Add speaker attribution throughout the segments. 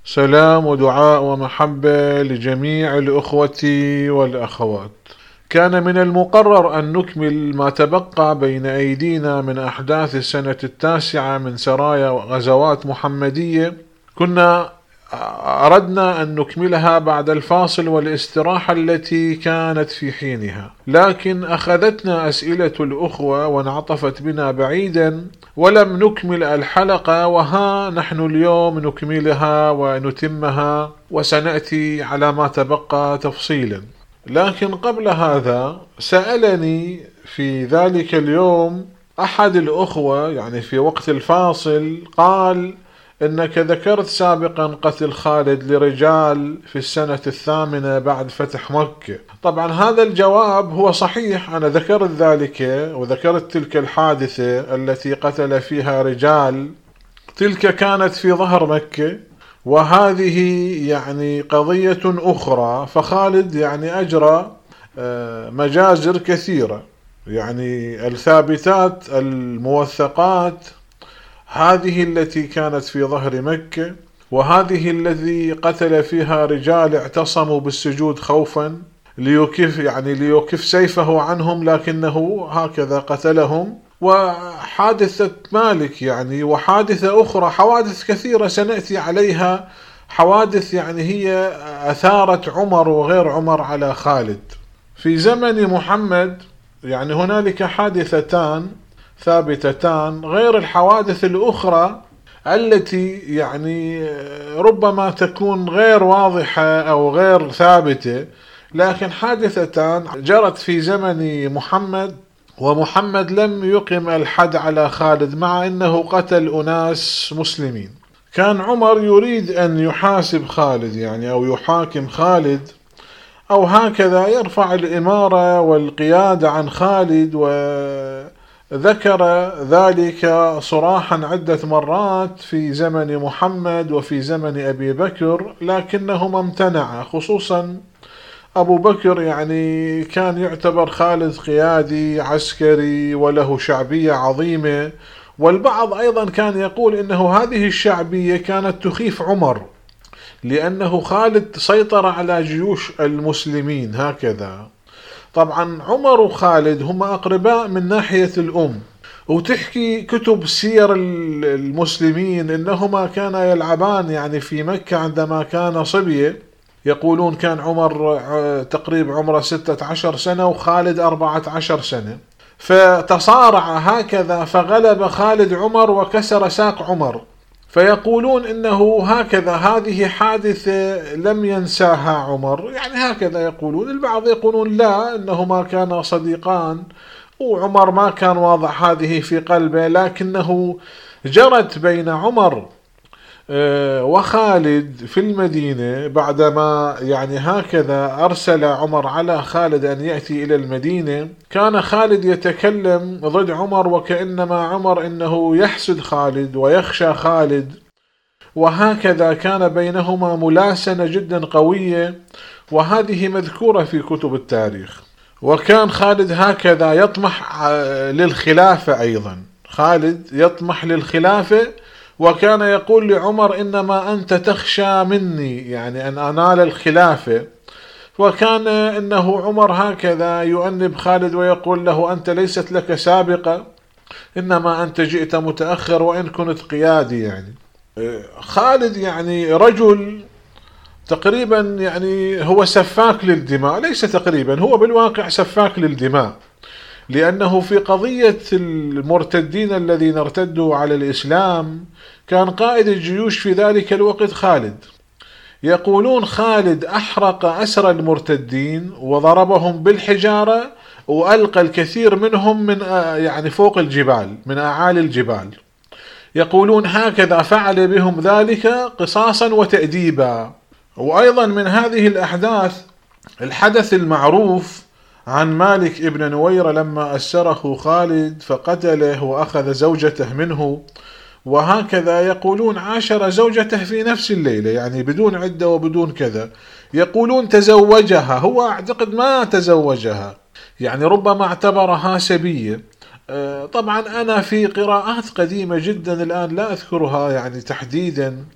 Speaker 1: سلام ودعاء ومحبة لجميع الأخوة والأخوات. كان من المقرر أن نكمل ما تبقى بين أيدينا من أحداث السنة 9 من سرايا وغزوات محمدية. كنا أردنا أن نكملها بعد الفاصل والاستراحة التي كانت في حينها، لكن أخذتنا أسئلة الأخوة وانعطفت بنا بعيدا ولم نكمل الحلقة، وها نحن اليوم نكملها ونتمها وسنأتي على ما تبقى تفصيلا. لكن قبل هذا سألني في ذلك اليوم أحد الأخوة، يعني في وقت الفاصل، قال إنك ذكرت سابقا قتل خالد لرجال في السنة 8 بعد فتح مكة. طبعا هذا الجواب هو صحيح، أنا ذكرت ذلك وذكرت تلك الحادثة التي قتل فيها رجال، تلك كانت في ظهر مكة، وهذه يعني قضية أخرى. فخالد يعني أجرى مجازر كثيرة، يعني الثابتات الموثقات هذه التي كانت في ظهر مكة، وهذه الذي قتل فيها رجال اعتصموا بالسجود خوفا ليكف سيفه عنهم، لكنه هكذا قتلهم. وحادثة مالك يعني، وحادثة أخرى، حوادث كثيرة سنأتي عليها، حوادث يعني هي أثارت عمر وغير عمر على خالد. في زمن محمد يعني هنالك حادثتان ثابتتان غير الحوادث الأخرى التي يعني ربما تكون غير واضحة أو غير ثابتة، لكن حادثتان جرت في زمن محمد، ومحمد لم يقم الحد على خالد مع أنه قتل أناس مسلمين. كان عمر يريد أن يحاسب خالد يعني أو يحاكم خالد، أو هكذا يرفع الإمارة والقيادة عن خالد، وذكر ذلك صراحا عدة مرات في زمن محمد وفي زمن أبي بكر، لكنهما امتنعا. خصوصا أبو بكر يعني كان يعتبر خالد قيادي عسكري وله شعبية عظيمة، والبعض أيضا كان يقول إنه هذه الشعبية كانت تخيف عمر، لأنه خالد سيطر على جيوش المسلمين هكذا. طبعا عمر وخالد هما أقرباء من ناحية الأم، وتحكي كتب سير المسلمين إنهما كانا يلعبان يعني في مكة عندما كان صبية. يقولون كان عمر تقريب عمره 16 سنة وخالد 14 سنة، فتصارع هكذا فغلب خالد عمر وكسر ساق عمر. فيقولون إنه هكذا هذه حادثة لم ينساها عمر، يعني هكذا يقولون. البعض يقولون لا، إنهما كانا صديقان وعمر ما كان واضع هذه في قلبه، لكنه جرت بين عمر وخالد في المدينة بعدما يعني هكذا أرسل عمر على خالد أن يأتي إلى المدينة. كان خالد يتكلم ضد عمر وكأنما عمر إنه يحسد خالد ويخشى خالد، وهكذا كان بينهما ملاسنة جدا قوية، وهذه مذكورة في كتب التاريخ. وكان خالد هكذا يطمح للخلافة أيضا، خالد يطمح للخلافة، وكان يقول لعمر إنما أنت تخشى مني يعني أن أنال الخلافة. وكان إنه عمر هكذا يؤنب خالد ويقول له أنت ليست لك سابقة، إنما أنت جئت متأخر وإن كنت قيادي. يعني خالد يعني رجل تقريبا يعني هو سفاك للدماء، ليس تقريبا، هو بالواقع سفاك للدماء، لأنه في قضية المرتدين الذين ارتدوا على الإسلام كان قائد الجيوش في ذلك الوقت خالد. يقولون خالد أحرق أسرى المرتدين وضربهم بالحجارة، وألقى الكثير منهم من يعني فوق الجبال، من أعالي الجبال. يقولون هكذا فعل بهم ذلك قصاصا وتأديبا. وأيضا من هذه الأحداث الحدث المعروف عن مالك ابن نويرة لما أسره خالد فقتله وأخذ زوجته منه، وهكذا يقولون عاشر زوجته في نفس الليلة، يعني بدون عدة وبدون كذا. يقولون تزوجها، هو أعتقد ما تزوجها، يعني ربما اعتبرها سبية. طبعا أنا في قراءات قديمة جدا الآن لا أذكرها يعني تحديدا،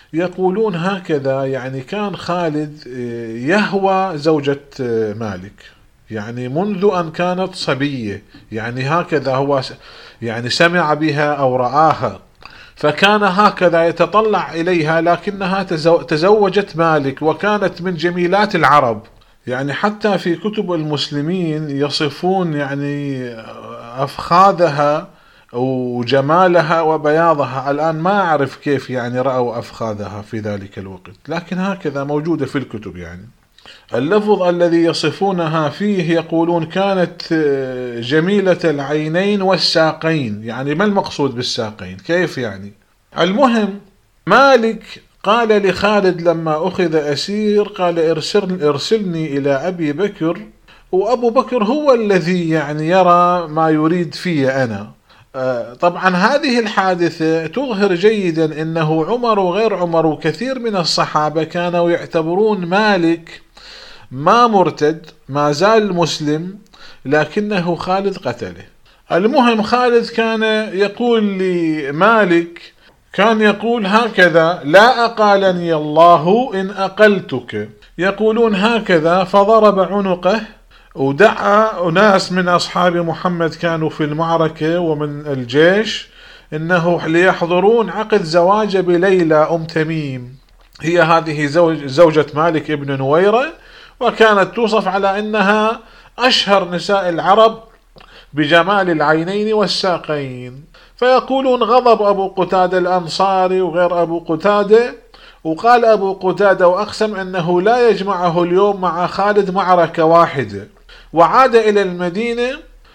Speaker 1: يقولون هكذا يعني كان خالد يهوى زوجة مالك، يعني منذ أن كانت صبية، يعني هكذا هو يعني سمع بها أو رآها، فكان هكذا يتطلع إليها، لكنها تزوجت مالك وكانت من جميلات العرب. يعني حتى في كتب المسلمين يصفون يعني أفخاذها وجمالها وبياضها. الآن ما أعرف كيف يعني رأوا أفخاذها في ذلك الوقت، لكن هكذا موجودة في الكتب. يعني اللفظ الذي يصفونها فيه يقولون كانت جميلة العينين والساقين. يعني ما المقصود بالساقين؟ كيف يعني؟ المهم مالك قال لخالد لما أخذ أسير، قال ارسلني إلى أبي بكر، وأبو بكر هو الذي يعني يرى ما يريد في أنا. طبعا هذه الحادثة تظهر جيدا أنه عمر وغير عمر وكثير من الصحابة كانوا يعتبرون مالك ما مرتد، ما زال مسلم، لكنه خالد قتله. المهم خالد كان يقول لمالك، كان يقول هكذا: لا أقالني الله إن أقلتك. يقولون هكذا، فضرب عنقه ودعا ناس من أصحاب محمد كانوا في المعركة ومن الجيش إنه ليحضرون عقد زواجه بليلى أم تميم. هي هذه زوجة مالك ابن نويرة، وكانت توصف على أنها أشهر نساء العرب بجمال العينين والساقين. فيقولون غضب أبو قتادة الأنصاري وغير أبو قتادة، وقال أبو قتادة وأقسم أنه لا يجمعه اليوم مع خالد معركة واحدة، وعاد إلى المدينة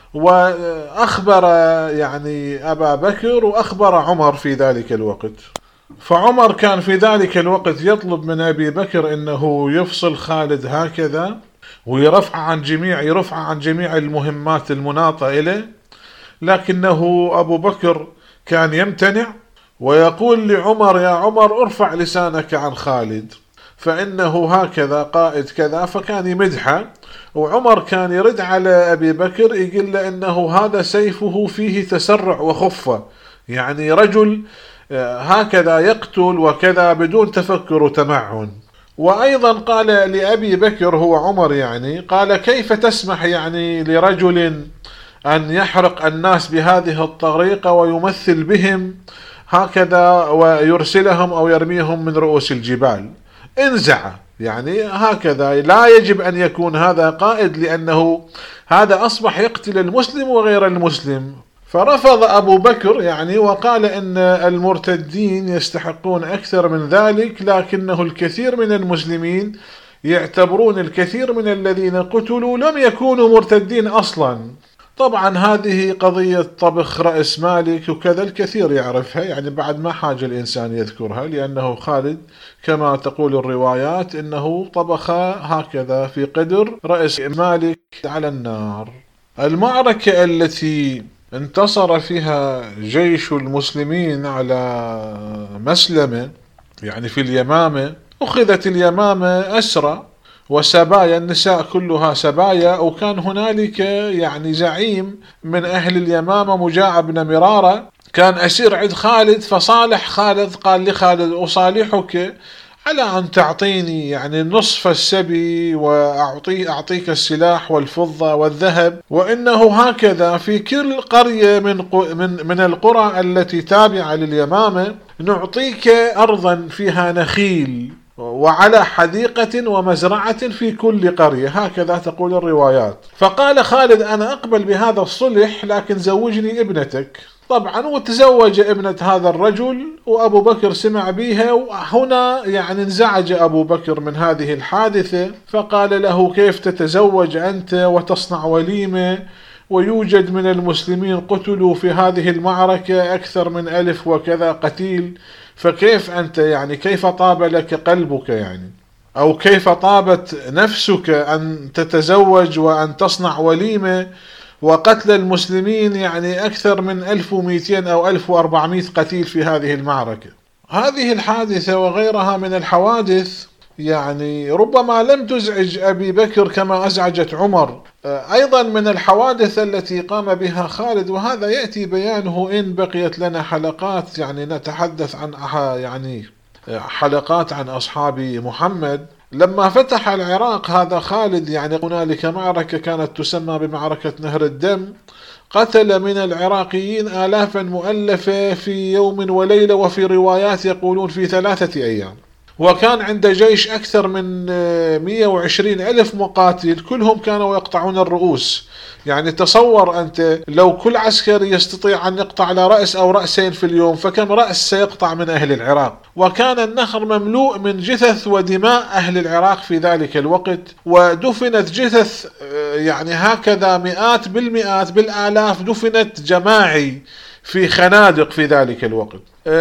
Speaker 1: وأخبر يعني أبا بكر وأخبر عمر في ذلك الوقت. فعمر كان في ذلك الوقت يطلب من أبي بكر أنه يفصل خالد هكذا ويرفع عن جميع المهمات المناطة إليه، لكنه أبو بكر كان يمتنع ويقول لعمر: يا عمر ارفع لسانك عن خالد فإنه هكذا قائد كذا، فكان يمدحه. وعمر كان يرد على أبي بكر يقول له إنه هذا سيفه فيه تسرع وخفة، يعني رجل هكذا يقتل وكذا بدون تفكر وتمعن. وأيضا قال لأبي بكر هو عمر، يعني قال: كيف تسمح يعني لرجل أن يحرق الناس بهذه الطريقة ويمثل بهم هكذا ويرسلهم أو يرميهم من رؤوس الجبال؟ انزع، يعني هكذا لا يجب أن يكون هذا قائد، لأنه هذا أصبح يقتل المسلم وغير المسلم. فرفض أبو بكر يعني وقال إن المرتدين يستحقون أكثر من ذلك، لكنه الكثير من المسلمين يعتبرون الكثير من الذين قتلوا لم يكونوا مرتدين أصلا. طبعا هذه قضية طبخ رأس مالك وكذا الكثير يعرفها، يعني بعد ما حاجة الإنسان يذكرها، لأنه خالد كما تقول الروايات إنه طبخ هكذا في قدر رأس مالك على النار. المعركة التي انتصر فيها جيش المسلمين على مسلمة يعني في اليمامة، أخذت اليمامة أسرى وسبايا، النساء كلها سبايا، وكان هنالك يعني زعيم من أهل اليمامة مجاع بن مرارة كان أسير عند خالد، فصالح خالد، قال لخالد: أصالحك على أن تعطيني يعني نصف السبي وأعطيك السلاح والفضة والذهب، وإنه هكذا في كل قرية من القرى التي تابعة لليمامة نعطيك أرضا فيها نخيل وعلى حديقة ومزرعة في كل قرية، هكذا تقول الروايات. فقال خالد: أنا أقبل بهذا الصلح، لكن زوجني ابنتك. طبعا وتزوج ابنة هذا الرجل، وأبو بكر سمع بها، وهنا يعني انزعج أبو بكر من هذه الحادثة، فقال له: كيف تتزوج أنت وتصنع وليمة ويوجد من المسلمين قتلوا في هذه المعركة أكثر من 1000 وكذا قتيل، فكيف أنت يعني كيف طاب لك قلبك يعني، أو كيف طابت نفسك أن تتزوج وأن تصنع وليمة وقتل المسلمين يعني أكثر من 1200 أو 1400 قتيل في هذه المعركة؟ هذه الحادثة وغيرها من الحوادث يعني ربما لم تزعج أبي بكر كما أزعجت عمر. أيضا من الحوادث التي قام بها خالد، وهذا يأتي بيانه إن بقيت لنا حلقات يعني نتحدث عن يعني حلقات عن أصحاب محمد. لما فتح العراق هذا خالد، يعني هنالك معركة كانت تسمى بمعركة نهر الدم، قتل من العراقيين آلافا مؤلفة في يوم وليلة، وفي روايات يقولون في 3 أيام. وكان عنده جيش أكثر من 120 ألف مقاتل، كلهم كانوا يقطعون الرؤوس. يعني تصور أنت لو كل عسكري يستطيع أن يقطع على رأس أو رأسين في اليوم، فكم رأس سيقطع من أهل العراق؟ وكان النهر مملوء من جثث ودماء أهل العراق في ذلك الوقت، ودفنت جثث يعني هكذا مئات بالمئات بالآلاف، دفنت جماعي في خنادق في ذلك الوقت.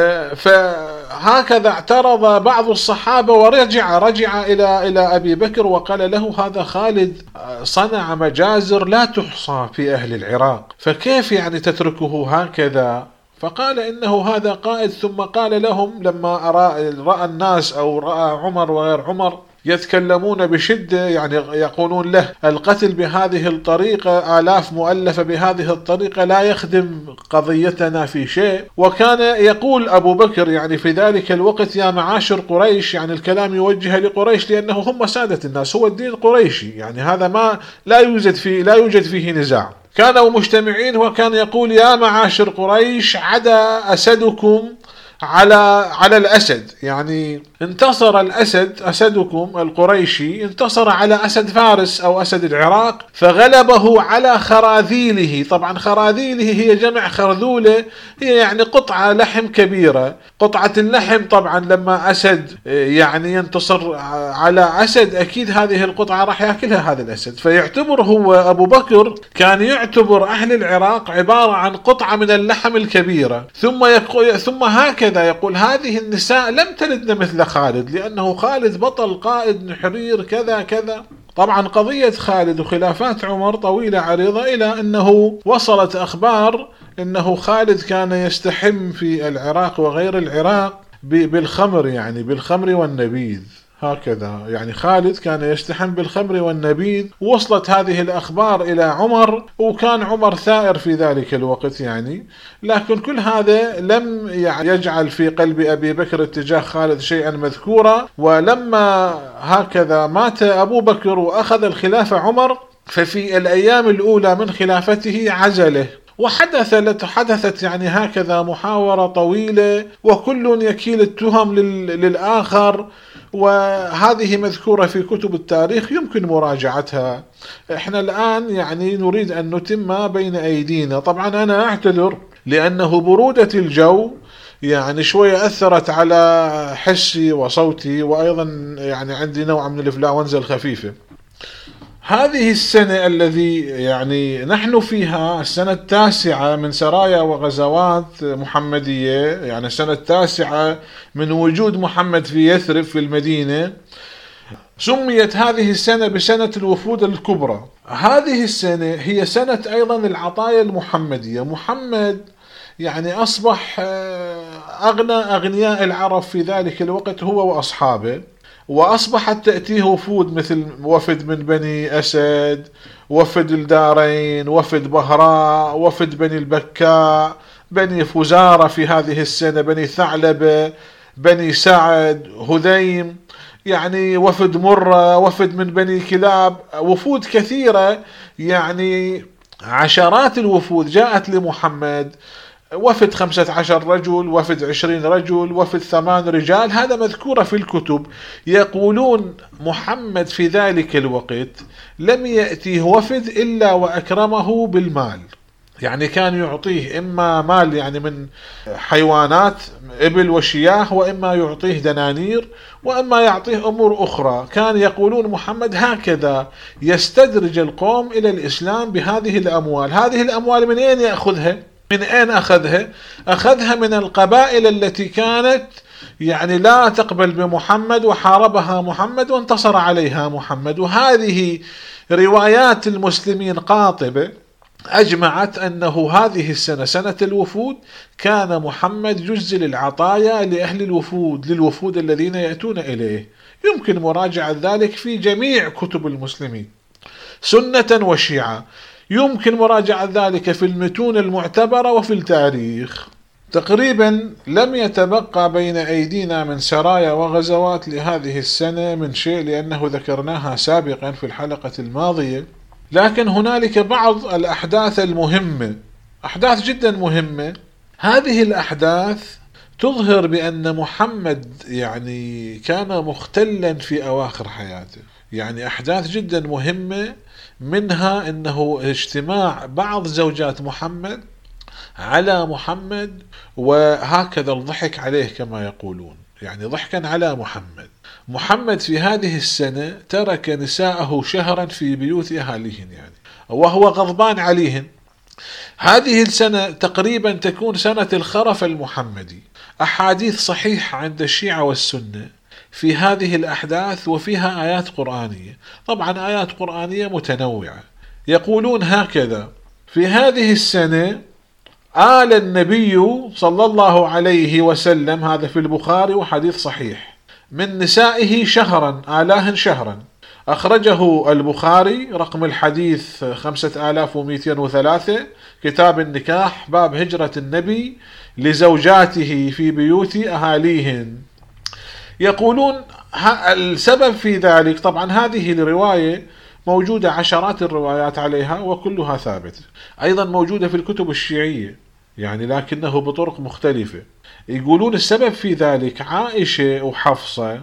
Speaker 1: فهكذا اعترض بعض الصحابة ورجع إلى أبي بكر وقال له: هذا خالد صنع مجازر لا تحصى في أهل العراق، فكيف يعني تتركه هكذا؟ فقال: إنه هذا قائد. ثم قال لهم لما رأى الناس أو رأى عمر وغير عمر يتكلمون بشدة، يعني يقولون له: القتل بهذه الطريقة، آلاف مؤلفة بهذه الطريقة، لا يخدم قضيتنا في شيء. وكان يقول أبو بكر يعني في ذلك الوقت: يا معاشر قريش، يعني الكلام يوجه لقريش لأنه هم سادة الناس، هو الدين قريشي، يعني هذا ما لا يوجد فيه نزاع. كانوا مجتمعين وكان يقول: يا معاشر قريش، عدا أسدكم على الأسد، يعني انتصر الأسد، أسدكم القريشي انتصر على أسد فارس أو أسد العراق، فغلبه على خراذيله. طبعا خراذيله هي جمع خرذولة، هي يعني قطعة لحم كبيرة. قطعة اللحم طبعا لما أسد يعني ينتصر على أسد، أكيد هذه القطعة راح يأكلها هذا الأسد. فيعتبر هو أبو بكر كان يعتبر أهل العراق عبارة عن قطعة من اللحم الكبيرة. ثم هكذا يقول: هذه النساء لم تلدن مثل خالد، لأنه خالد بطل قائد حرير كذا كذا. طبعا قضية خالد وخلافات عمر طويلة عريضة، إلى أنه وصلت أخبار أنه خالد كان يستحم في العراق وغير العراق بالخمر، يعني بالخمر والنبيذ هكذا. يعني خالد كان يستحم بالخمر والنبيذ. وصلت هذه الأخبار إلى عمر، وكان عمر ثائر في ذلك الوقت يعني. لكن كل هذا لم يجعل في قلب أبي بكر اتجاه خالد شيئا مذكورا. ولما هكذا مات أبو بكر وأخذ الخلافة عمر، ففي الأيام الأولى من خلافته عزله، وحدثت يعني هكذا محاورة طويلة، وكل يكيل التهم للآخر، وهذه مذكورة في كتب التاريخ يمكن مراجعتها. احنا الآن يعني نريد أن نتم ما بين أيدينا. طبعا أنا أعتذر لأنه برودة الجو يعني شوية أثرت على حسي وصوتي، وأيضا يعني عندي نوع من الإنفلونزا الخفيفة. هذه السنة الذي يعني نحن فيها، السنة 9 من سرايا وغزوات محمدية، يعني السنة 9 من وجود محمد في يثرب في المدينة. سميت هذه السنة بسنة الوفود الكبرى. هذه السنة هي سنة أيضا العطايا المحمدية. محمد يعني أصبح أغنى أغنياء العرب في ذلك الوقت هو وأصحابه، وأصبحت تأتيه وفود مثل وفد من بني أسد، وفد الدارين، وفد بهراء، وفد بني البكاء، بني فزارة في هذه السنة، بني ثعلبة، بني سعد، هذيم، يعني وفد مرة، وفد من بني كلاب، وفود كثيرة، يعني عشرات الوفود جاءت لمحمد. وفد 15 رجل، وفد 20 رجل، وفد 8 رجال، هذا مذكورة في الكتب. يقولون محمد في ذلك الوقت لم يأتيه وفد إلا وأكرمه بالمال، يعني كان يعطيه إما مال يعني من حيوانات إبل وشياه، وإما يعطيه دنانير، وإما يعطيه أمور أخرى. كان يقولون محمد هكذا يستدرج القوم إلى الإسلام بهذه الأموال. هذه الأموال من أين يأخذها؟ من أين أخذها؟ أخذها من القبائل التي كانت يعني لا تقبل بمحمد، وحاربها محمد وانتصر عليها محمد. وهذه روايات المسلمين قاطبة أجمعت أنه هذه السنة، سنة الوفود، كان محمد يجزل العطايا لأهل الوفود، للوفود الذين يأتون إليه. يمكن مراجعة ذلك في جميع كتب المسلمين سنة وشيعة. يمكن مراجعة ذلك في المتون المعتبرة وفي التاريخ. تقريبا لم يتبقى بين أيدينا من سرايا وغزوات لهذه السنة من شيء، لأنه ذكرناها سابقا في الحلقة الماضية. لكن هنالك بعض الأحداث المهمة، أحداث جدا مهمة. هذه الأحداث تظهر بأن محمد يعني كان مختلا في أواخر حياته، يعني أحداث جدا مهمة، منها أنه اجتماع بعض زوجات محمد على محمد، وهكذا الضحك عليه كما يقولون، يعني ضحكا على محمد. محمد في هذه السنة ترك نساءه شهرا في بيوت أهاليهن، يعني وهو غضبان عليهن. هذه السنة تقريبا تكون سنة الخرف المحمدي. أحاديث صحيحة عند الشيعة والسنة في هذه الأحداث، وفيها آيات قرآنية، طبعا آيات قرآنية متنوعة. يقولون هكذا: في هذه السنة آل النبي صلى الله عليه وسلم، هذا في البخاري وحديث صحيح، من نسائه شهرا، آلاهن شهرا. أخرجه البخاري رقم الحديث 5203، كتاب النكاح، باب هجرة النبي لزوجاته في بيوت أهاليهن. يقولون السبب في ذلك، طبعا هذه الرواية موجودة عشرات الروايات عليها وكلها ثابتة، أيضا موجودة في الكتب الشيعية يعني، لكنه بطرق مختلفة. يقولون السبب في ذلك عائشة وحفصة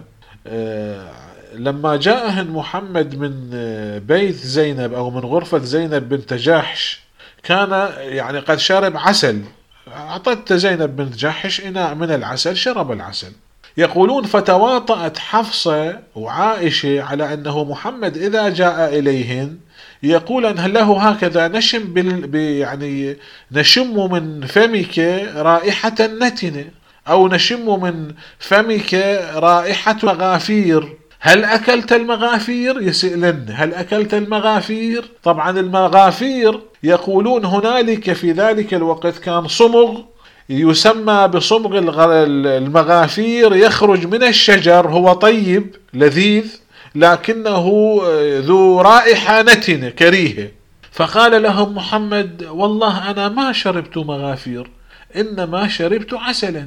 Speaker 1: لما جاءهن محمد من بيت زينب أو من غرفة زينب بنت جحش، كان يعني قد شرب عسل، أعطت زينب بنت جحش إناء من العسل، شرب العسل. يقولون فتواطأت حفصة وعائشة على أنه محمد إذا جاء إليهن يقول أن له هكذا: نشم يعني نشم من فمك رائحة نتنة، أو نشم من فمك رائحة مغافير، هل أكلت المغافير؟ يسألن هل أكلت المغافير؟ طبعا المغافير يقولون هنالك في ذلك الوقت كان صمغ يسمى بصمغ المغافير، يخرج من الشجر، هو طيب لذيذ لكنه ذو رائحة نتنة كريهة. فقال لهم محمد: والله أنا ما شربت مغافير، إنما شربت عسلا.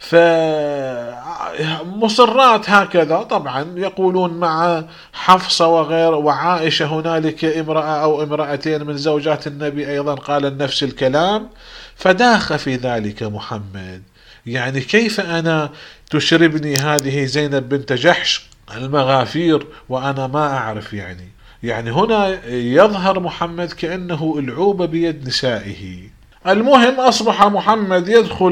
Speaker 1: فمصرات هكذا. طبعا يقولون مع حفصة وغير وعائشة هنالك امرأة أو امرأتين من زوجات النبي أيضا قال نفس الكلام، فداخ في ذلك محمد، يعني كيف أنا تشربني هذه زينب بنت جحش المغافير وأنا ما أعرف؟ يعني هنا يظهر محمد كأنه العوبة بيد نسائه. المهم أصبح محمد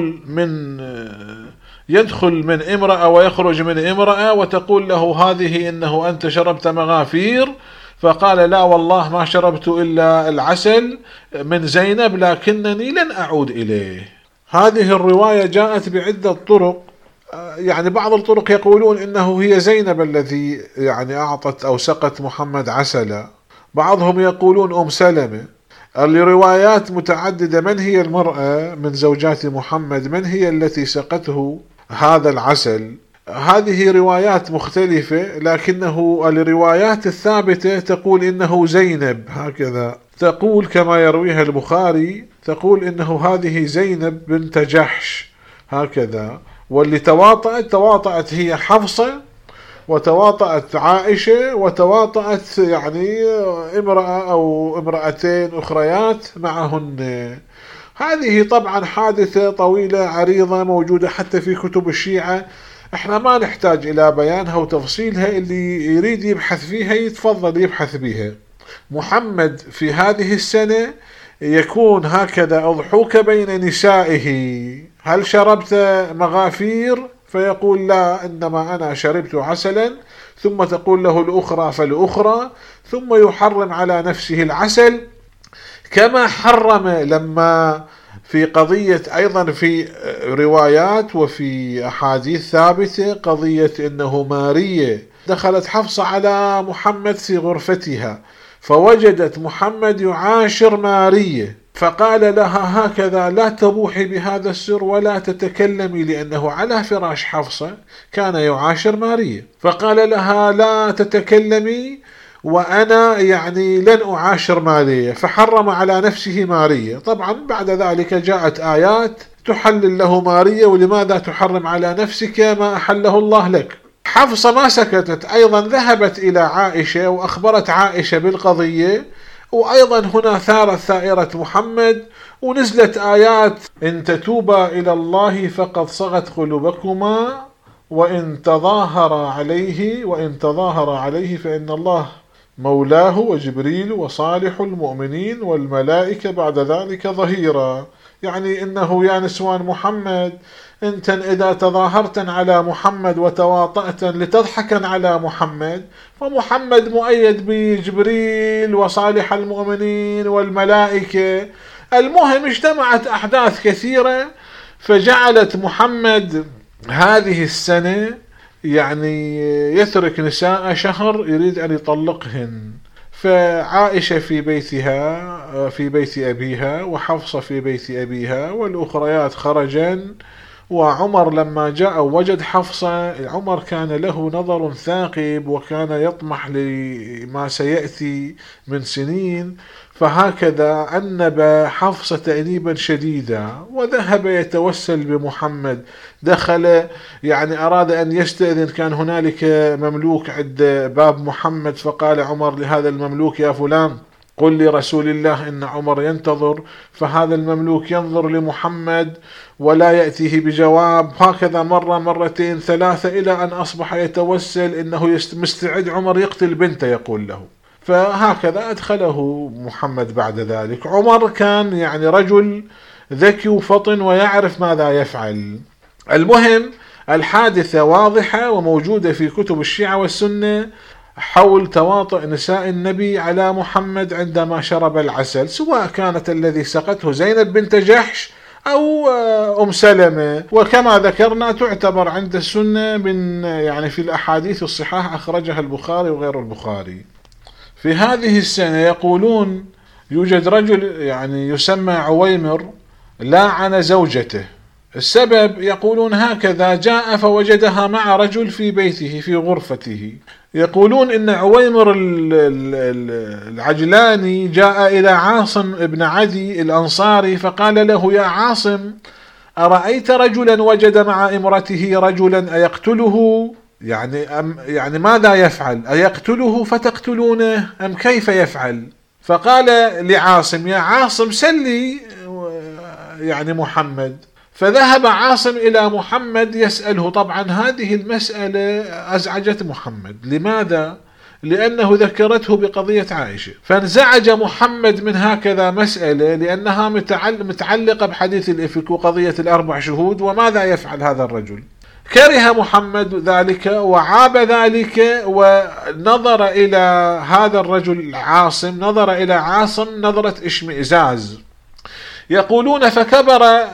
Speaker 1: يدخل من امرأة ويخرج من امرأة، وتقول له هذه إنه أنت شربت مغافير، فقال: لا والله ما شربت إلا العسل من زينب، لكنني لن أعود إليه. هذه الرواية جاءت بعدة طرق، يعني بعض الطرق يقولون إنه هي زينب الذي يعني أعطت أو سقت محمد عسلا، بعضهم يقولون أم سلمة. الروايات متعددة من هي المرأة من زوجات محمد، من هي التي سقته هذا العسل. هذه روايات مختلفة، لكنه الروايات الثابتة تقول إنه زينب، هكذا تقول كما يرويها البخاري، تقول إنه هذه زينب بنت جحش هكذا. واللي تواطأت هي حفصة، وتواطأت عائشة، وتواطأت يعني امرأة أو امرأتين أخريات معهن. هذه طبعا حادثة طويلة عريضة موجودة حتى في كتب الشيعة، احنا ما نحتاج إلى بيانها وتفصيلها، اللي يريد يبحث فيها يتفضل يبحث بها. محمد في هذه السنة يكون هكذا أضحوك بين نسائه: هل شربت مغافير؟ فيقول: لا، إنما أنا شربت عسلا. ثم تقول له الأخرى فالأخرى، ثم يحرم على نفسه العسل، كما حرم لما في قضية أيضا في روايات وفي أحاديث ثابتة قضية إنه مارية دخلت حفصة على محمد في غرفتها، فوجدت محمد يعاشر مارية، فقال لها: هكذا لا تبوحي بهذا السر ولا تتكلمي، لأنه على فراش حفصة كان يعاشر مارية. فقال لها: لا تتكلمي وأنا يعني لن أعاشر مارية، فحرم على نفسه مارية. طبعا بعد ذلك جاءت آيات تحلل له مارية، ولماذا تحرم على نفسك ما أحله الله لك. حفصة ما سكتت، أيضا ذهبت إلى عائشة وأخبرت عائشة بالقضية، وأيضا هنا ثارت ثائرة محمد، ونزلت آيات: إن تتوبا إلى الله فقد صغت قلوبكما وإن تظاهر عليه فإن الله مولاه وجبريل وصالح المؤمنين والملائكة بعد ذلك ظهيرا. يعني إنه يا نسوان محمد، أنت إذا تظاهرتن على محمد وتواطأتن لتضحكن على محمد، فمحمد مؤيد بجبريل وصالح المؤمنين والملائكة. المهم اجتمعت أحداث كثيرة فجعلت محمد هذه السنة يعني يترك نساء شهر يريد أن يطلقهن. فعائشة في بيتها في بيت أبيها، وحفصة في بيت أبيها، والأخريات خرجن. وعمر لما جاء وجد حفصة، عمر كان له نظر ثاقب وكان يطمح لما سيأتي من سنين، فهكذا أنب حفصة تأنيبا شديدا وذهب يتوسل بمحمد. دخل يعني أراد أن يستأذن، كان هنالك مملوك عند باب محمد، فقال عمر لهذا المملوك: يا فلان قل لرسول الله إن عمر ينتظر. فهذا المملوك ينظر لمحمد ولا يأتيه بجواب، هكذا مرة مرتين ثلاثة، إلى أن أصبح يتوسل إنه مستعد عمر يقتل بنته يقول له. فهكذا أدخله محمد. بعد ذلك عمر كان يعني رجل ذكي وفطن ويعرف ماذا يفعل. المهم الحادثة واضحة وموجودة في كتب الشيعة والسنة حول تواطؤ نساء النبي على محمد عندما شرب العسل، سواء كانت الذي سقته زينب بنت جحش أو أم سلمة. وكما ذكرنا تعتبر عند السنة من يعني في الأحاديث الصحاح، أخرجها البخاري وغير البخاري. في هذه السنة يقولون يوجد رجل يعني يسمى عويمر لاعن زوجته. السبب يقولون هكذا: جاء فوجدها مع رجل في بيته في غرفته. يقولون إن عويمر العجلاني جاء إلى عاصم ابن عدي الأنصاري فقال له: يا عاصم، أرأيت رجلا وجد مع امرته رجلا أيقتله؟ يعني ماذا يفعل؟ أيقتله فتقتلونه أم كيف يفعل؟ فقال لعاصم: يا عاصم سلي يعني محمد. فذهب عاصم إلى محمد يسأله. طبعا هذه المسألة أزعجت محمد. لماذا؟ لأنه ذكرته بقضية عائشة، فانزعج محمد من هكذا مسألة لأنها متعلقة بحديث الإفك وقضية الأربع شهود، وماذا يفعل هذا الرجل؟ كره محمد ذلك وعاب ذلك، ونظر إلى هذا الرجل عاصم، نظر إلى عاصم نظرة اشمئزاز. يقولون فكبر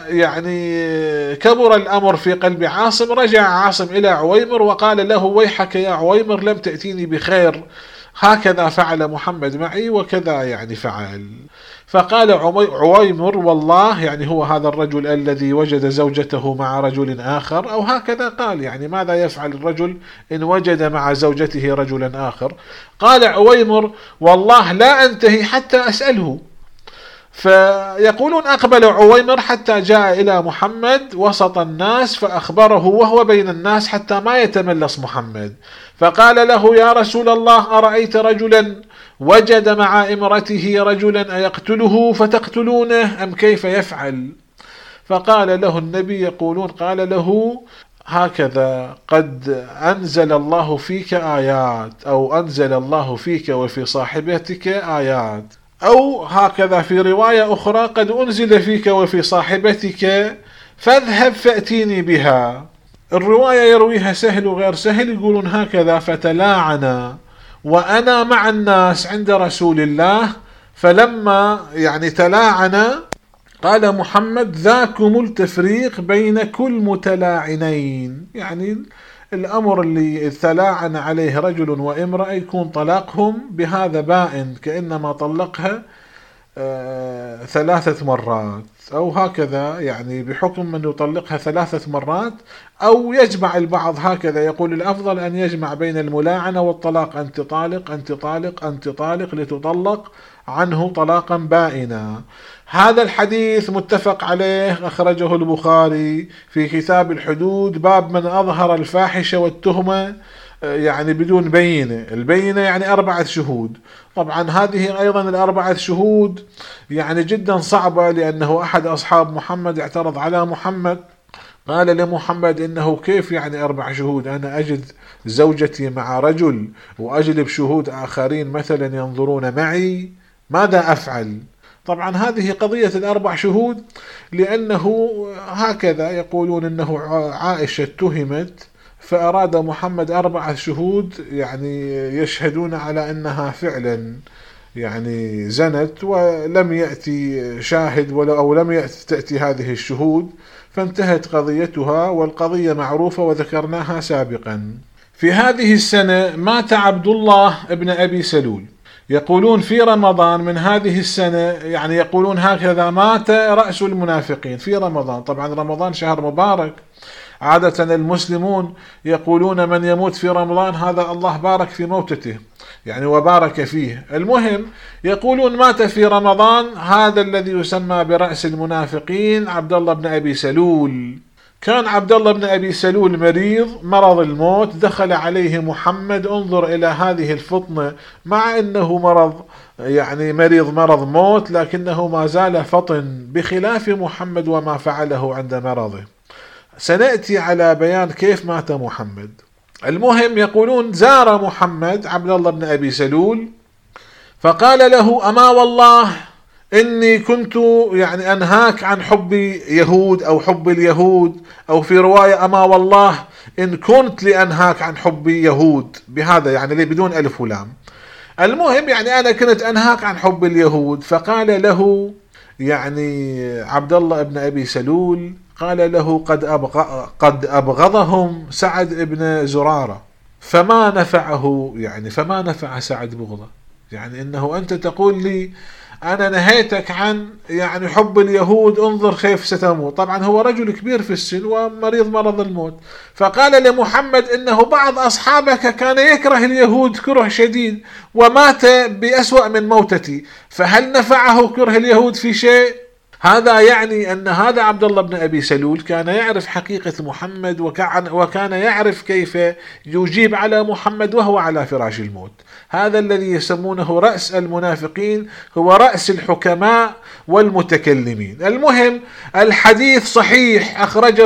Speaker 1: كبر الأمر في قلب عاصم. رجع عاصم إلى عويمر وقال له: ويحك يا عويمر، لم تأتيني بخير، هكذا فعل محمد معي وكذا فعل. فقال عويمر: والله هو هذا الرجل الذي وجد زوجته مع رجل آخر، أو هكذا قال ماذا يفعل الرجل إن وجد مع زوجته رجلا آخر؟ قال عويمر: والله لا أنتهي حتى أسأله. فيقولون أقبل عويمر حتى جاء إلى محمد وسط الناس فأخبره وهو بين الناس حتى ما يتملص محمد. فقال له: يا رسول الله، أرأيت رجلا وجد مع امرته رجلا أيقتله فتقتلونه أم كيف يفعل؟ فقال له النبي، يقولون قال له هكذا: قد أنزل الله فيك آيات، أو أنزل الله فيك وفي صاحبتك آيات، أو هكذا في رواية أخرى: قد أنزل فيك وفي صاحبتك فاذهب فأتيني بها. الرواية يرويها سهل وغير سهل، يقولون هكذا: فتلاعنا وأنا مع الناس عند رسول الله، فلما تلاعنا قال محمد: ذاكم التفريق بين كل متلاعنين. الأمر اللي تلاعن عليه رجل وامرأة يكون طلاقهم بهذا بائن، كأنما طلقها 3 مرات. أو هكذا، يعني بحكم من يطلقها 3 مرات، أو يجمع البعض هكذا، يقول الأفضل أن يجمع بين الملاعنة والطلاق، أنت طالق أنت طالق أنت طالق لتطلق عنه طلاقا بائنا. هذا الحديث متفق عليه، أخرجه البخاري في كتاب الحدود، باب من أظهر الفاحشة والتهمة يعني بدون بينة، البينة يعني 4 شهود. طبعا هذه أيضا 4 شهود يعني جدا صعبة، لأنه أحد أصحاب محمد اعترض على محمد، قال لمحمد إنه كيف يعني 4 شهود، أنا أجد زوجتي مع رجل وأجلب شهود آخرين مثلا ينظرون معي، ماذا أفعل؟ طبعا هذه قضية 4 شهود، لأنه هكذا يقولون أنه عائشة اتهمت، فأراد محمد 4 شهود يعني يشهدون على أنها فعلا يعني زنت، ولم يأتي شاهد أو لم تأتي هذه الشهود، فانتهت قضيتها، والقضية معروفة وذكرناها سابقا. في هذه السنة مات عبد الله ابن أبي سلول، يقولون في رمضان من هذه السنة، يعني يقولون هكذا مات رأس المنافقين في رمضان. طبعا رمضان شهر مبارك، عادة المسلمون يقولون من يموت في رمضان هذا الله بارك في موتته يعني وبارك فيه. المهم يقولون مات في رمضان هذا الذي يسمى برأس المنافقين عبد الله بن أبي سلول. كان عبد الله بن أبي سلول مريض مرض الموت، دخل عليه محمد، انظر إلى هذه الفطنة، مع أنه مرض يعني مريض مرض موت، لكنه ما زال فطن بخلاف محمد وما فعله عند مرضه. سنأتي على بيان كيف مات محمد. المهم يقولون زار محمد عبد الله بن أبي سلول، فقال له أما والله إني كنت يعني أنهاك عن حب يهود أو حب اليهود، أو في رواية أما والله إن كنت لأنهاك عن حب يهود، بهذا يعني بدون ألف ولام. المهم يعني أنا كنت أنهاك عن حب اليهود. فقال له يعني عبد الله بن أبي سلول، قال له قد أبغضهم سعد بن زرارة، فما نفعه يعني فما نفع سعد بغضه، يعني إنه أنت تقول لي أنا نهيتك عن يعني حب اليهود، انظر كيف ستموت. طبعا هو رجل كبير في السن ومريض مرض الموت. فقال لمحمد إنه بعض أصحابك كان يكره اليهود كره شديد ومات بأسوأ من موتتي، فهل نفعه كره اليهود في شيء؟ هذا يعني أن هذا عبد الله بن أبي سلول كان يعرف حقيقة محمد، وكان يعرف كيف يجيب على محمد وهو على فراش الموت. هذا الذي يسمونه رأس المنافقين، هو رأس الحكماء والمتكلمين. المهم الحديث صحيح،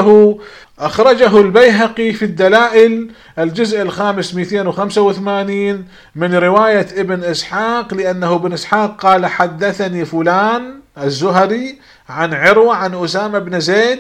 Speaker 1: أخرجه البيهقي في الدلائل الجزء 5 285 من رواية ابن إسحاق، لأنه ابن إسحاق قال حدثني فلان الزهري عن عروة عن أسامة بن زيد،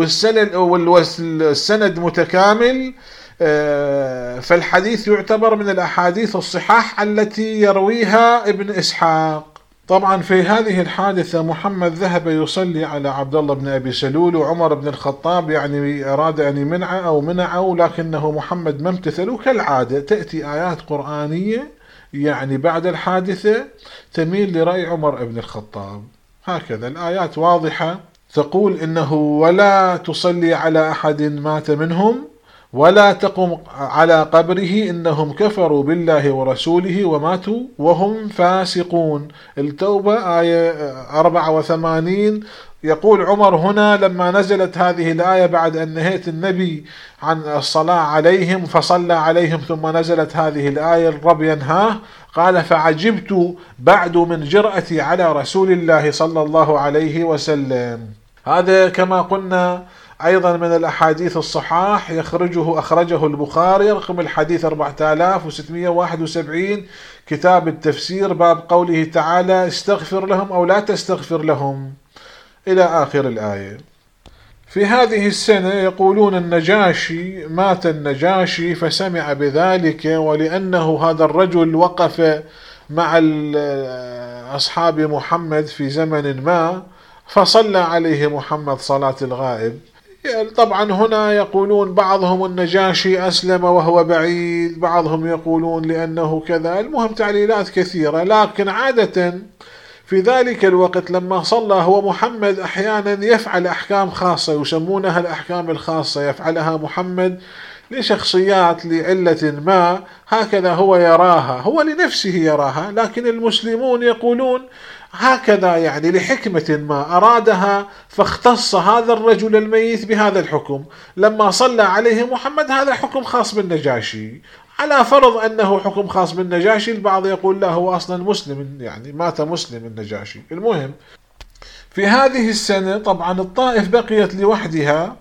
Speaker 1: والسند متكامل، فالحديث يعتبر من الأحاديث الصحاح التي يرويها ابن إسحاق. طبعا في هذه الحادثة محمد ذهب يصلي على عبد الله بن أبي سلول، وعمر بن الخطاب يعني أراد أن منعه، لكنه محمد ما امتثله. كالعادة تأتي آيات قرآنية يعني بعد الحادثة تميل لرأي عمر بن الخطاب، هكذا الآيات واضحة تقول إنه ولا تصلي على أحد مات منهم ولا تقم على قبره إنهم كفروا بالله ورسوله وماتوا وهم فاسقون. التوبة آية 84. يقول عمر هنا لما نزلت هذه الآية بعد أن نهيت النبي عن الصلاة عليهم فصلى عليهم، ثم نزلت هذه الآية الرب ينهاه، قال فعجبت بعد من جرأتي على رسول الله صلى الله عليه وسلم. هذا كما قلنا أيضا من الأحاديث الصحاح، أخرجه البخاري رقم الحديث 4671 كتاب التفسير، باب قوله تعالى استغفر لهم أو لا تستغفر لهم إلى آخر الآية. في هذه السنة يقولون النجاشي مات النجاشي فسمع بذلك، ولأنه هذا الرجل وقف مع أصحاب محمد في زمن ما فصلى عليه محمد صلاة الغائب. طبعا هنا يقولون بعضهم النجاشي أسلم وهو بعيد، بعضهم يقولون لأنه كذا، المهم تعليلات كثيرة. لكن عادة في ذلك الوقت لما صلى هو محمد أحيانا يفعل أحكام خاصة يسمونها الأحكام الخاصة، يفعلها محمد لشخصيات لعلة ما، هكذا هو يراها، هو لنفسه يراها، لكن المسلمون يقولون هكذا يعني لحكمة ما أرادها، فاختص هذا الرجل الميت بهذا الحكم. لما صلى عليه محمد هذا حكم خاص بالنجاشي، على فرض أنه حكم خاص بالنجاشي، البعض يقول لا هو أصلا مسلم، يعني مات مسلم النجاشي. المهم في هذه السنة طبعا الطائف بقيت لوحدها،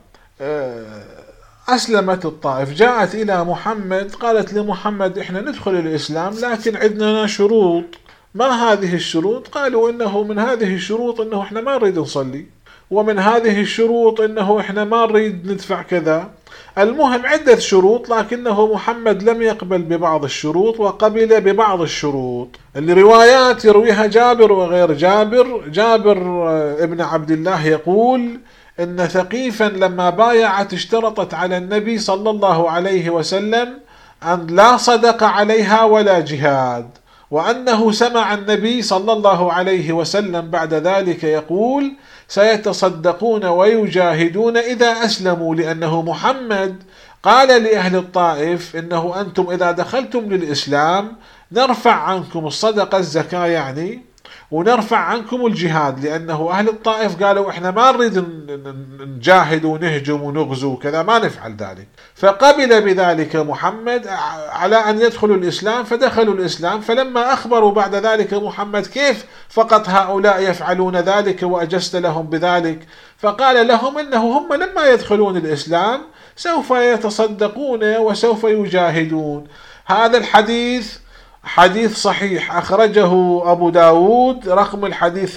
Speaker 1: أسلمت الطائف، جاءت إلى محمد قالت لمحمد إحنا ندخل الإسلام لكن عندنا شروط. ما هذه الشروط؟ قالوا إنه من هذه الشروط إنه إحنا ما نريد نصلي، ومن هذه الشروط إنه إحنا ما نريد ندفع كذا. المهم عدة شروط، لكنه محمد لم يقبل ببعض الشروط وقبل ببعض الشروط. الروايات يرويها جابر وغير جابر. جابر ابن عبد الله يقول إن ثقيفا لما بايعت اشترطت على النبي صلى الله عليه وسلم أن لا صدق عليها ولا جهاد، وأنه سمع النبي صلى الله عليه وسلم بعد ذلك يقول سيتصدقون ويجاهدون إذا أسلموا، لأنه محمد قال لأهل الطائف إنه أنتم إذا دخلتم للإسلام نرفع عنكم الصدقة الزكاة يعني، ونرفع عنكم الجهاد، لأنه أهل الطائف قالوا إحنا ما نريد نجاهد ونهجم ونغزو كذا، ما نفعل ذلك. فقبل بذلك محمد على أن يدخلوا الإسلام، فدخلوا الإسلام. فلما أخبروا بعد ذلك محمد كيف فقط هؤلاء يفعلون ذلك وأجزت لهم بذلك، فقال لهم إنه هم لما يدخلون الإسلام سوف يتصدقون وسوف يجاهدون. هذا الحديث حديث صحيح، أخرجه أبو داود، رقم الحديث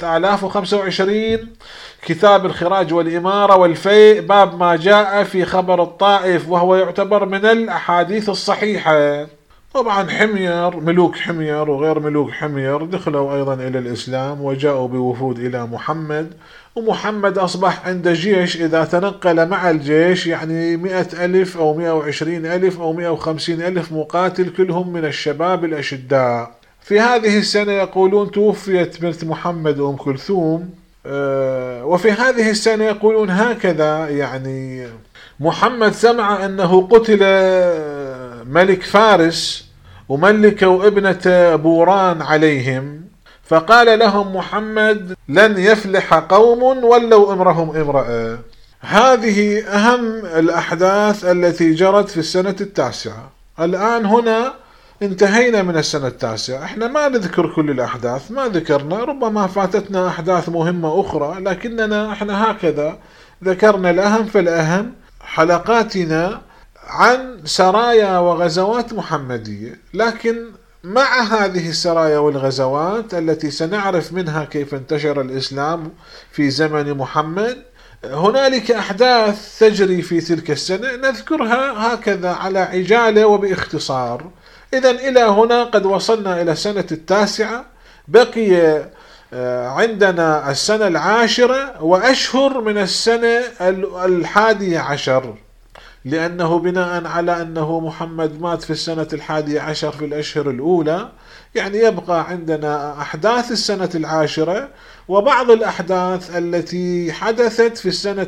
Speaker 1: 3025، كتاب الخراج والإمارة والفيء، باب ما جاء في خبر الطائف، وهو يعتبر من الأحاديث الصحيحة. طبعا حمير، ملوك حمير وغير ملوك حمير دخلوا أيضا إلى الإسلام وجاءوا بوفود إلى محمد، ومحمد أصبح عنده جيش إذا تنقل مع الجيش يعني 100,000 أو 120,000 أو 150,000 مقاتل، كلهم من الشباب الأشداء. في هذه السنة يقولون توفيت بنت محمد أم كلثوم، وفي هذه السنة يقولون هكذا يعني محمد سمع أنه قتل ملك فارس وملكوا ابنة بوران عليهم، فقال لهم محمد لن يفلح قوم ولوا امرهم امرأة. هذه أهم الأحداث التي جرت في السنة التاسعة. الآن هنا انتهينا من السنة التاسعة، احنا ما نذكر كل الأحداث، ما ذكرنا، ربما فاتتنا أحداث مهمة أخرى، لكننا احنا هكذا ذكرنا الأهم فالأهم. حلقاتنا عن سرايا وغزوات محمدية، لكن مع هذه السرايا والغزوات التي سنعرف منها كيف انتشر الإسلام في زمن محمد، هنالك أحداث تجري في تلك السنة نذكرها هكذا على عجالة وباختصار. إذن إلى هنا قد وصلنا إلى السنة التاسعة، بقي عندنا السنة العاشرة وأشهر من السنة 11، لأنه بناء على أنه محمد مات في السنة 11 في الأشهر الأولى، يعني يبقى عندنا أحداث السنة العاشرة وبعض الأحداث التي حدثت في السنة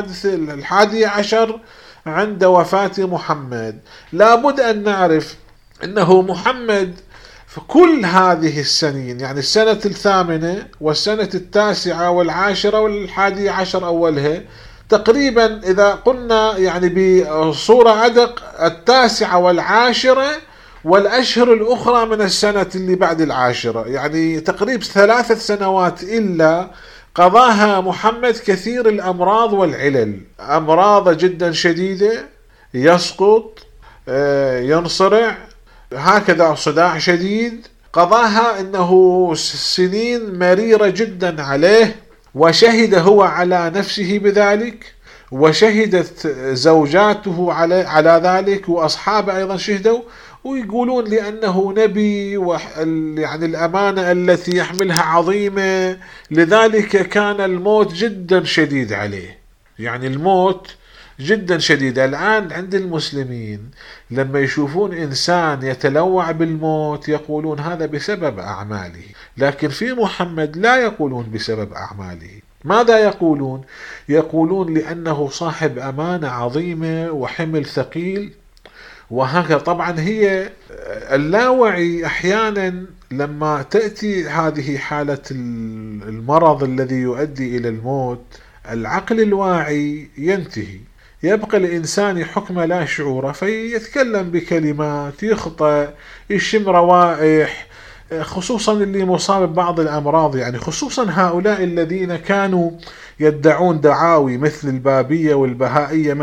Speaker 1: 11 عند وفاة محمد. لابد أن نعرف أنه محمد في كل هذه السنين، يعني السنة 8 والسنة 9 والعاشرة وال11 أولها تقريبا، إذا قلنا يعني بصورة أدق 9 والعاشرة والأشهر الأخرى من السنة اللي بعد العاشرة، يعني تقريبا 3 سنوات إلا قضاها محمد كثير الأمراض والعلل، أمراض جدا شديدة، يسقط، ينصرع، هكذا صداع شديد، قضاها إنه سنين مريرة جدا عليه، وشهد هو على نفسه بذلك، وشهدت زوجاته على ذلك، وأصحابه أيضا شهدوا، ويقولون لأنه نبي يعني الأمانة التي يحملها عظيمة، لذلك كان الموت جدا شديد عليه، يعني الموت جدا شديدة. الآن عند المسلمين لما يشوفون إنسان يتلوع بالموت يقولون هذا بسبب أعماله، لكن في محمد لا يقولون بسبب أعماله. ماذا يقولون؟ يقولون لأنه صاحب أمانة عظيمة وحمل ثقيل وهكذا. طبعا هي اللاوعي أحيانا لما تأتي هذه حالة المرض الذي يؤدي إلى الموت، العقل الواعي ينتهي، يبقى الإنسان حكم لا شعور، فيتكلم بكلمات، يخطئ، يشم روائح، خصوصا اللي مصاب ببعض الأمراض، يعني خصوصا هؤلاء الذين كانوا يدعون دعاوي مثل البابية والبهائية.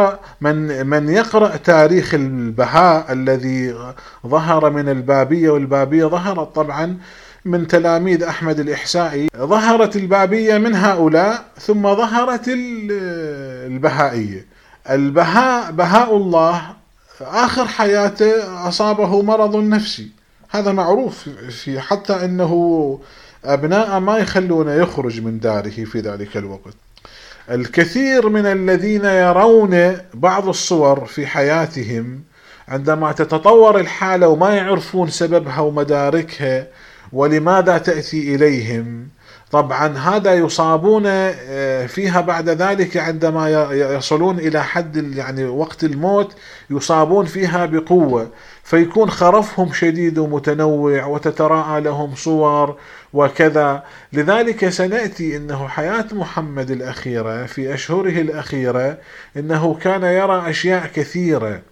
Speaker 1: من يقرأ تاريخ البهاء الذي ظهر من البابية، والبابية ظهرت طبعا من تلاميذ أحمد الإحسائي، ظهرت البابية من هؤلاء ثم ظهرت البهائية. البهاء بهاء الله آخر حياته أصابه مرض نفسي، هذا معروف، في حتى أنه أبناء ما يخلونه يخرج من داره في ذلك الوقت. الكثير من الذين يرون بعض الصور في حياتهم عندما تتطور الحالة وما يعرفون سببها ومداركها ولماذا تأتي إليهم، طبعا هذا يصابون فيها بعد ذلك عندما يصلون إلى حد يعني وقت الموت، يصابون فيها بقوة، فيكون خرفهم شديد ومتنوع وتتراءى لهم صور وكذا. لذلك سنأتي إنه حياة محمد الأخيرة في أشهره الأخيرة إنه كان يرى أشياء كثيرة.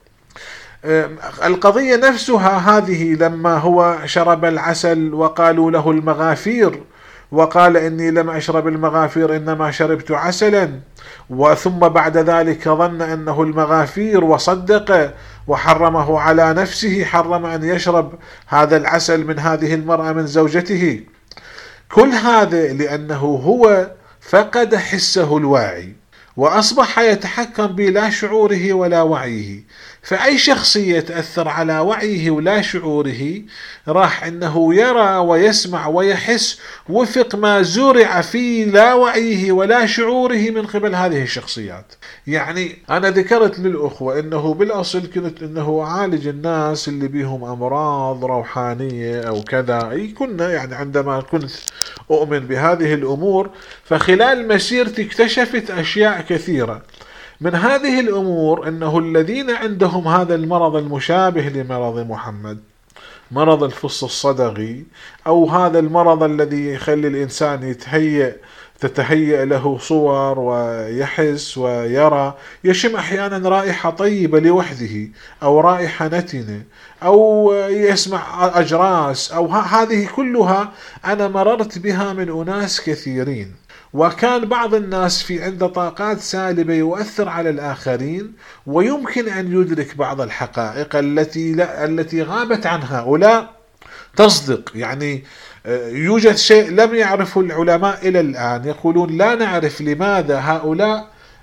Speaker 1: القضية نفسها هذه لما هو شرب العسل وقالوا له المغافير، وقال إني لم أشرب المغافير إنما شربت عسلا، وثم بعد ذلك ظن أنه المغافير وصدق وحرمه على نفسه، حرم أن يشرب هذا العسل من هذه المرأة من زوجته. كل هذا لأنه هو فقد حسه الواعي وأصبح يتحكم بلا شعوره ولا وعيه. فأي شخصية تأثر على وعيه ولا شعوره راح أنه يرى ويسمع ويحس وفق ما زرع في لا وعيه ولا شعوره من قبل هذه الشخصيات. يعني أنا ذكرت للأخوة أنه بالأصل كنت أنه أعالج الناس اللي بيهم أمراض روحانية أو كذا، كنا يعني عندما كنت أؤمن بهذه الأمور، فخلال مسيرتي اكتشفت أشياء كثيرة. من هذه الأمور أنه الذين عندهم هذا المرض المشابه لمرض محمد، مرض الفص الصدغي، أو هذا المرض الذي يخلي الإنسان تتهيأ له صور ويحس ويرى، يشم أحيانا رائحة طيبة لوحده أو رائحة نتنة أو يسمع أجراس، أو هذه كلها أنا مررت بها من أناس كثيرين. وكان بعض الناس في عنده طاقات سالبة يؤثر على الآخرين، ويمكن أن يدرك بعض الحقائق التي غابت عن هؤلاء تصدق. يعني يوجد شيء لم يعرفه العلماء إلى الآن، يقولون لا نعرف لماذا هؤلاء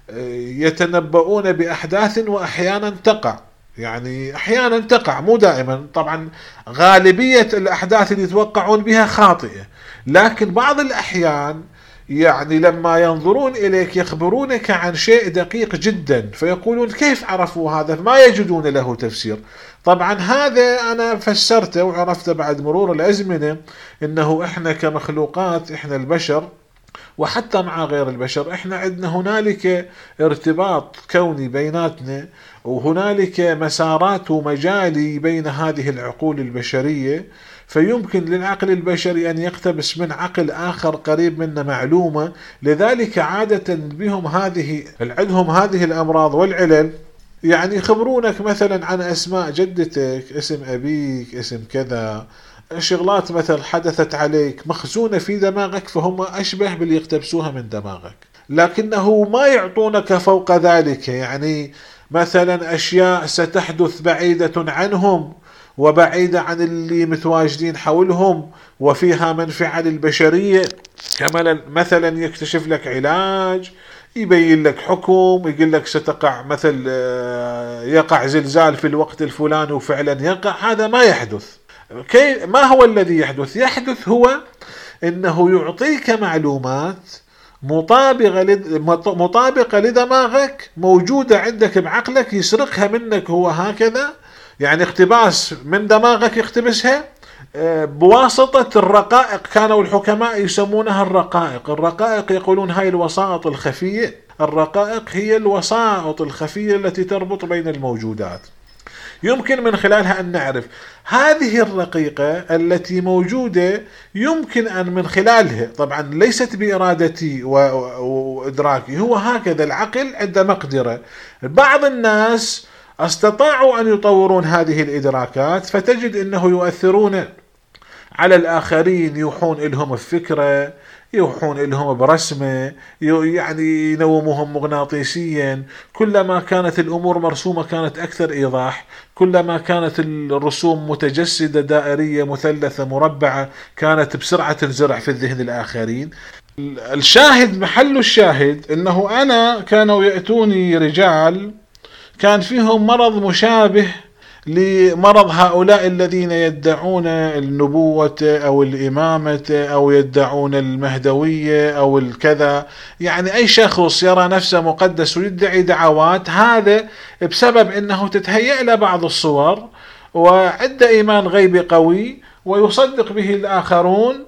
Speaker 1: يتنبؤون بأحداث وأحيانا تقع، يعني أحيانا تقع مو دائما، طبعا غالبية الأحداث اللي يتوقعون بها خاطئة، لكن بعض الأحيان يعني لما ينظرون إليك يخبرونك عن شيء دقيق جدا، فيقولون كيف عرفوا هذا؟ ما يجدون له تفسير. طبعا هذا أنا فسرته وعرفته بعد مرور الأزمنة، إنه إحنا كمخلوقات، إحنا البشر وحتى مع غير البشر، إحنا عندنا هنالك ارتباط كوني بيناتنا، وهنالك مسارات ومجالي بين هذه العقول البشرية، فيمكن للعقل البشري أن يقتبس من عقل آخر قريب منه معلومة. لذلك عادة بهم عندهم هذه الأمراض والعلل، يعني يخبرونك مثلا عن أسماء جدتك، اسم أبيك، اسم كذا، شغلات مثل حدثت عليك مخزونة في دماغك، فهم أشبه باللي يقتبسوها من دماغك، لكنه ما يعطونك فوق ذلك. يعني مثلا أشياء ستحدث بعيدة عنهم وبعيدة عن اللي متواجدين حولهم وفيها منفعة للبشرية، كما مثلا يكتشف لك علاج، يبين لك حكم، يقول لك ستقع مثل يقع زلزال في الوقت الفلاني وفعلا يقع. هذا ما يحدث. ما هو الذي يحدث؟ يحدث هو انه يعطيك معلومات مطابقة لدماغك، موجودة عندك بعقلك، يسرقها منك هو هكذا، يعني اقتباس من دماغك يقتبسها بواسطة الرقائق. كانوا الحكماء يسمونها الرقائق. الرقائق يقولون هاي الوسائط الخفية، الرقائق هي الوسائط الخفية التي تربط بين الموجودات، يمكن من خلالها أن نعرف هذه الرقيقة التي موجودة. يمكن أن من خلالها، طبعا ليست بإرادتي وإدراكي، هو هكذا العقل عنده مقدرة. بعض الناس استطاعوا أن يطورون هذه الإدراكات، فتجد أنه يؤثرون على الآخرين، يوحون لهم الفكرة، يوحون لهم برسمة، يعني ينومهم مغناطيسيا. كلما كانت الأمور مرسومة كانت أكثر إيضاح، كلما كانت الرسوم متجسدة دائرية مثلثة مربعة كانت بسرعة تنزرع في الذهن الآخرين. الشاهد، محل الشاهد أنه أنا كانوا يأتوني رجال كان فيهم مرض مشابه لمرض هؤلاء الذين يدعون النبوة أو الإمامة أو يدعون المهدوية أو الكذا. يعني أي شخص يرى نفسه مقدس ويدعي دعوات، هذا بسبب أنه تتهيأ له بعض الصور وعنده إيمان غيبي قوي ويصدق به الآخرون.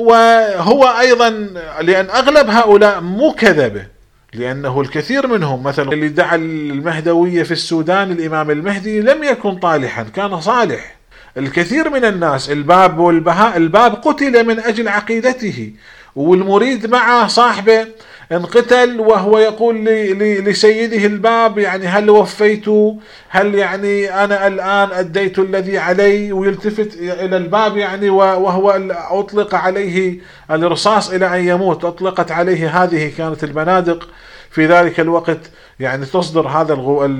Speaker 1: وهو أيضا، لأن أغلب هؤلاء مو كذبة، لأنه الكثير منهم مثلا اللي دعا المهدوية في السودان، الإمام المهدي لم يكن طالحا، كان صالح. الكثير من الناس، الباب والبهاء، الباب قتل من أجل عقيدته، والمريد مع صاحبه انقتل وهو يقول لسيده الباب يعني هل وفيت، هل يعني أنا الآن أديت الذي علي، ويلتفت إلى الباب يعني وهو أطلق عليه الرصاص إلى أن يموت، أطلقت عليه، هذه كانت البنادق في ذلك الوقت يعني تصدر هذا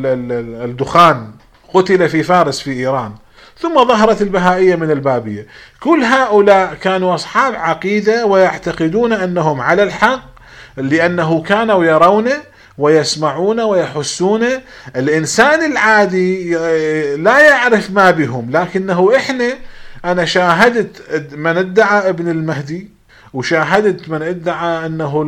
Speaker 1: الدخان. قتل في فارس في إيران. ثم ظهرت البهائية من البابية. كل هؤلاء كانوا أصحاب عقيدة ويعتقدون أنهم على الحق، لأنه كانوا يرون ويسمعون ويحسون. الإنسان العادي لا يعرف ما بهم، لكنه أنا شاهدت من ادعى ابن المهدي، وشاهدت من ادعى أنه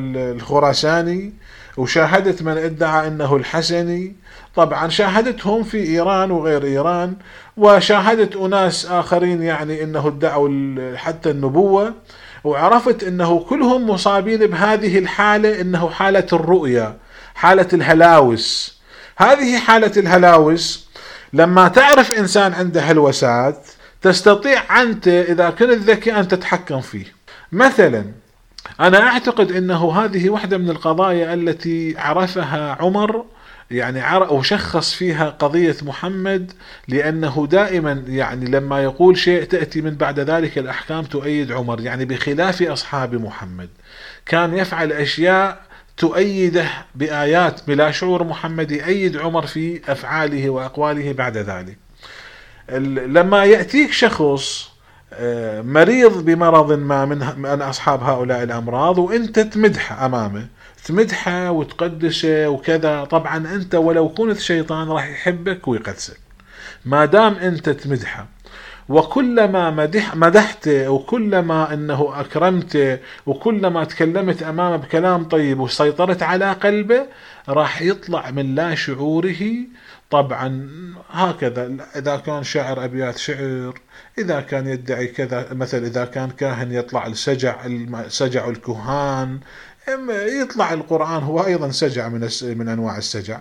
Speaker 1: الخراساني، وشاهدت من ادعى أنه الحسني. طبعا شاهدتهم في إيران وغير إيران، وشاهدت أناس آخرين يعني أنه ادعوا حتى النبوة، وعرفت أنه كلهم مصابين بهذه الحالة، أنه حالة الرؤية، حالة الهلاوس. هذه حالة الهلاوس لما تعرف إنسان عنده هلوسات تستطيع أنت إذا كنت ذكي أن تتحكم فيه. مثلا أنا أعتقد أنه هذه واحدة من القضايا التي عرفها عمر، يعني وشخص فيها قضية محمد، لأنه دائما يعني لما يقول شيء تأتي من بعد ذلك الأحكام تؤيد عمر، يعني بخلاف أصحاب محمد كان يفعل أشياء تؤيده بآيات بلا شعور. محمد يؤيد عمر في أفعاله وأقواله بعد ذلك. لما يأتيك شخص مريض بمرض ما من أصحاب هؤلاء الأمراض وأنت تمدحه أمامه، تمدحه وتقدسه وكذا، طبعا أنت ولو كنت شيطان راح يحبك ويقدسك ما دام أنت تمدحه. وكلما مدحته وكلما أنه أكرمته وكلما تكلمت أمامه بكلام طيب وسيطرت على قلبه، راح يطلع من لا شعوره. طبعا هكذا إذا كان شاعر أبيات شعر، إذا كان يدعي كذا، مثل إذا كان كاهن يطلع السجع الكهان، يطلع القرآن هو أيضا سجع من أنواع السجع.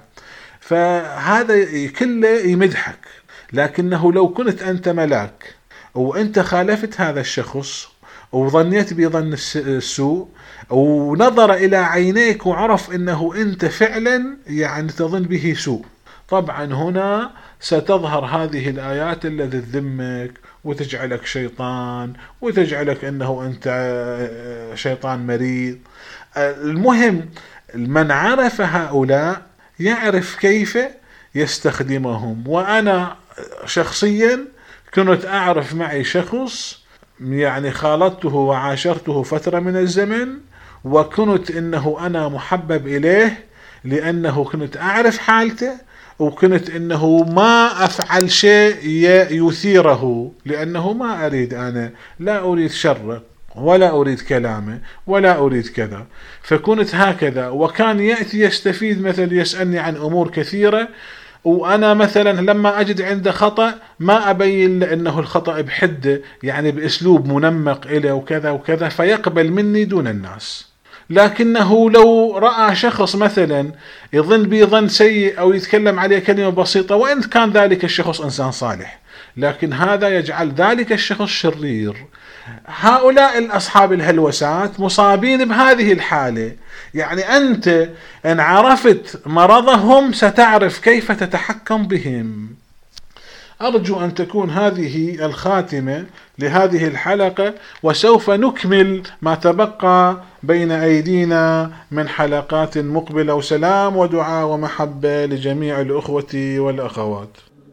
Speaker 1: فهذا كله يمدحك. لكنه لو كنت أنت ملاك وأنت خالفت هذا الشخص وظنيت بظن السوء ونظر إلى عينيك وعرف أنه أنت فعلا يعني تظن به سوء، طبعا هنا ستظهر هذه الآيات التي تذمك وتجعلك شيطان وتجعلك أنه أنت شيطان مريض. المهم من عرف هؤلاء يعرف كيف يستخدمهم. وأنا شخصيا كنت أعرف معي شخص يعني خالطته وعاشرته فترة من الزمن، وكنت إنه أنا محبب إليه لأنه كنت أعرف حالته، وكنت إنه ما أفعل شيء يثيره، لأنه ما أريد، أنا لا أريد شره ولا أريد كلامه ولا أريد كذا. فكنت هكذا، وكان يأتي يستفيد مثلا يسألني عن أمور كثيرة، وأنا مثلا لما أجد عنده خطأ ما أبين له أنه الخطأ بحده، يعني بأسلوب منمق إليه وكذا وكذا، فيقبل مني دون الناس. لكنه لو رأى شخص مثلا يظن بي ظن سيء أو يتكلم عليه كلمة بسيطة، وإن كان ذلك الشخص إنسان صالح، لكن هذا يجعل ذلك الشخص شرير. هؤلاء الأصحاب الهلوسات مصابين بهذه الحالة. يعني أنت إن عرفت مرضهم ستعرف كيف تتحكم بهم. أرجو أن تكون هذه الخاتمة لهذه الحلقة، وسوف نكمل ما تبقى بين أيدينا من حلقات مقبلة. وسلام ودعاء ومحبة لجميع الأخوة والأخوات.